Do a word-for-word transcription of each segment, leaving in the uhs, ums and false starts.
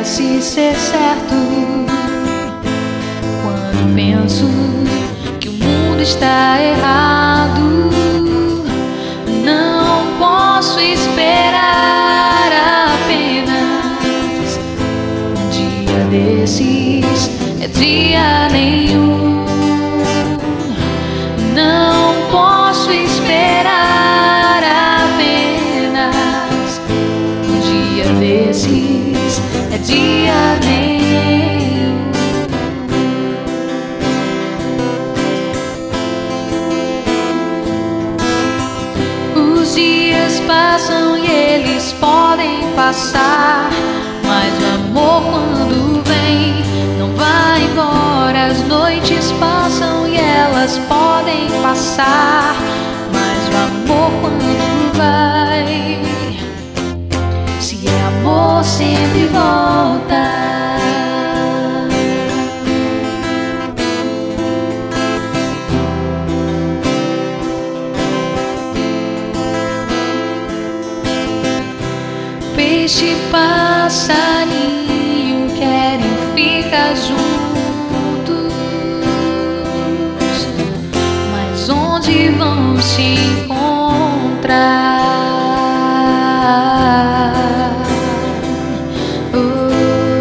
parece ser certo. Quando penso que o mundo está errado, não posso esperar apenas um dia desses, é dia nenhum. Não posso esperar apenas um dia desses, é dia nenhum. Os dias passam e eles podem passar, mas o amor quando vem não vai embora. As noites passam e elas podem passar, mas o amor quando vai, se é amor sempre volta. Peixe e passarinho querem ficar juntos, mas onde vão se encontrar? Oh.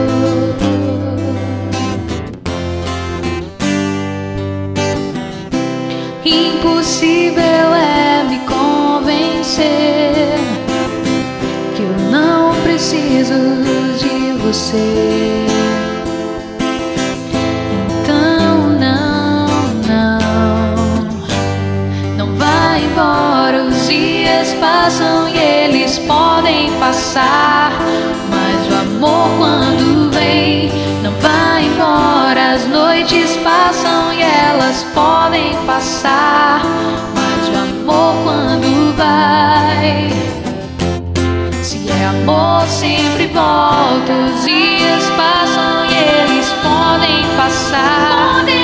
Impossível é me convencer que eu não preciso de você. Então não, não, não vai embora. Os dias passam e eles podem passar, mas o amor quando vem não vai embora. As noites passam e elas podem passar, mas o amor quando vai, se é amor sempre volta. Os dias passam e eles podem passar.